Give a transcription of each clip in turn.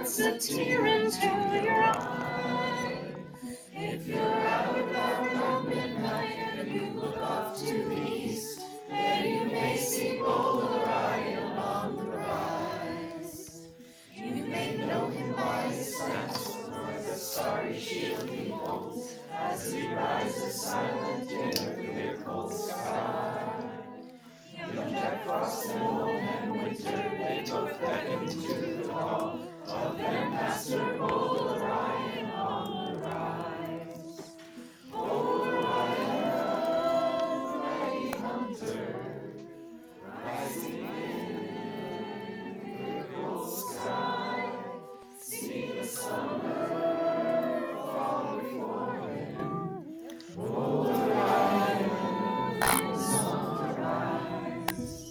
puts a tear into your eye. If you're out around midnight and you look off to the east, there you may see bold Orion on the rise. You may know him by his stance or the starry shield he holds as he rises silent in a clear cold sky. Young Jack Frost and Old Man Winter, they both beckon to the call of their master, bold Orion on the rise. Bold Orion, mighty hunter, rising in the cold sky, see the summer fall before him. Bold Orion is on the rise.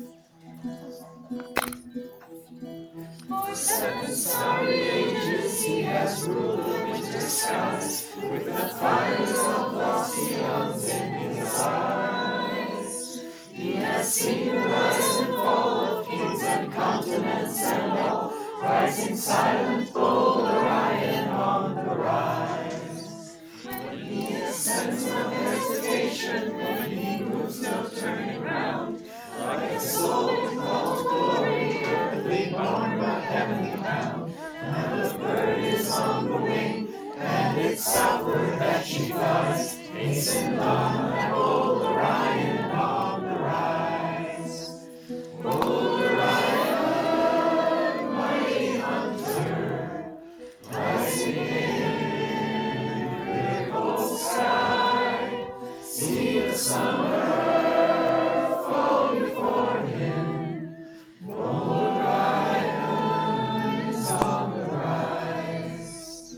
For 7 starry ages he has ruled the winter skies, with the fires of lost eons in his eyes. He has seen the rise and fall of kings and continents and all, rising silent, bold Orion on the rise. When he ascends no hesitation, when he moves no turning round, like a soul in called glory, earthly born but heavenly bound. And the bird is on the wing, and it's southward that she flies. Hasten on, that bold Orion on the rise. Bold Orion, mighty hunter, rising in the cold sky, see the summer fall before him. Bold Orion is on the rise.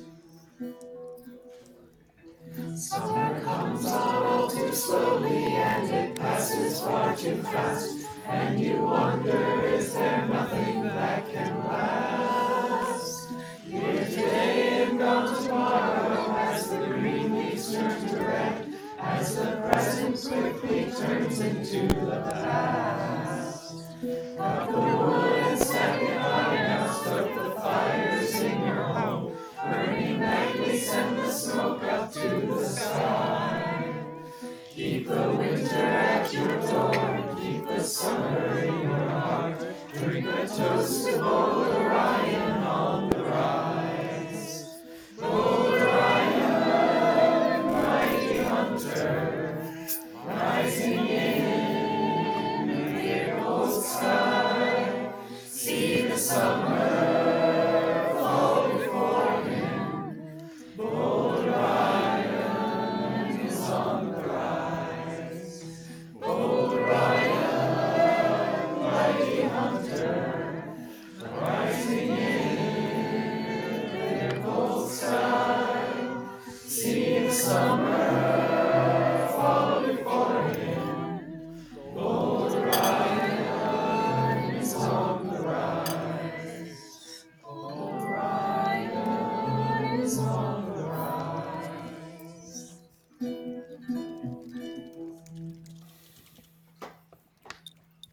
Summer comes all too slowly, and it passes far too fast, and you wonder, is there nothing that can last? Here today and gone tomorrow, as the green leaves turn to red, as the present quickly turns into the past. Cut the wood and stack it high, now stoke the fires in your home, burning nightly send the smoke up to the sky. Keep the winter at your door, keep the summer in your heart, drink a toast to bold Orion on the rise.